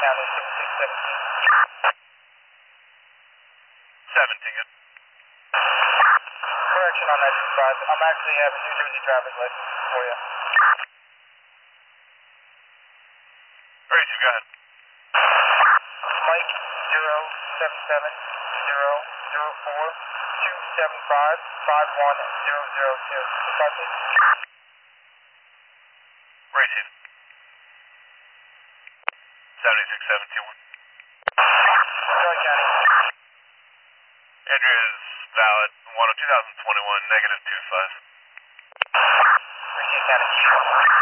County, 6617. 17. Correction on that 25. I'm actually having New Jersey driver's license for you. Alright, you go ahead. Mike 077-004-275-51002. Goodbye, please. Right, Chief. 7671. Troy County. Andrea is valid. 1 of 2021, -25. Richie County.